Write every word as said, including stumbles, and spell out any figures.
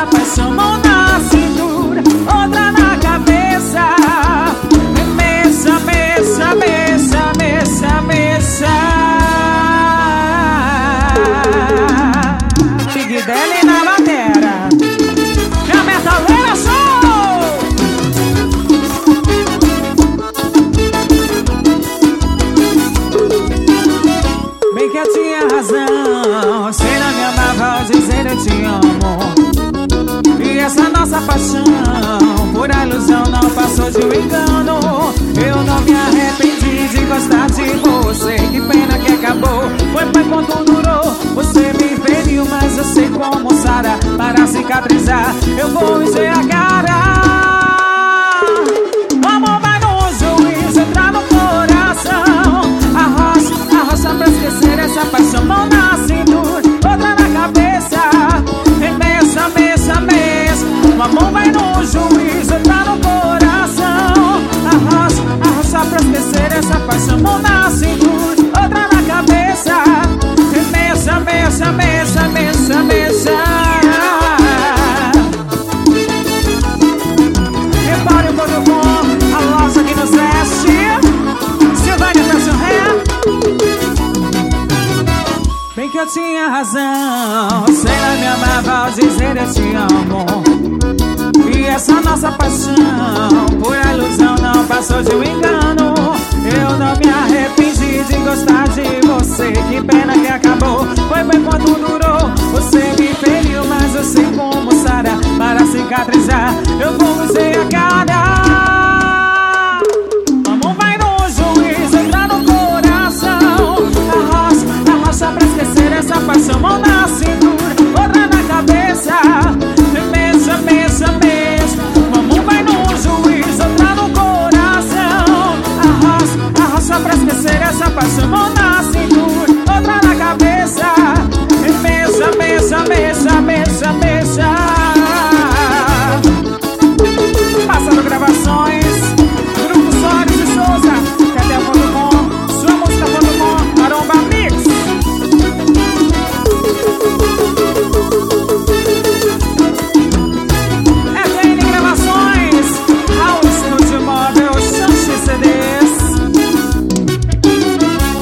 essa paixão, mão na cintura, outra na cabeça. Mexa, mexa, mexa, mexa, mexa. Big Deli na batera, é a metaleira show. Bem que eu tinha razão, sei não me amava ao dizer eu te amo. E essa nossa paixão, pura ilusão, não passou de um engano. Eu não me arrependi de gostar de você, que pena que acabou. Foi foi quanto durou, você me feriu, mas eu sei como sara. Para cicatrizar, eu vou encher a cara. O amor vai no juiz, entrar no coração. Arrocha, arrocha pra esquecer essa paixão, mão na cintura, outra na cabeça. Mexa, mexa, mexa. O amor vai no juiz, entrar no coração. Arrocha, arrocha pra esquecer essa paixão, mão na cintura, outra na cabeça. Mexa, mexa, mexa, mexa, mexa. Repare o Codocom, a loja aqui no Zeste. Silvânia Fashion Hair. Bem que eu tinha razão, sei lá me amava ao dizer eu te amo. E essa nossa paixão, pura ilusão, não passou de um engano. Eu não me arrependi de gostar de você, que pena que acabou. Foi bem quanto durou, você me feriu, mas eu sei como sara. Para cicatrizar, eu vou usar a cara. Amor vai no juiz, entrar no coração. Arrocha, arrocha pra esquecer essa paixão, mão na cintura,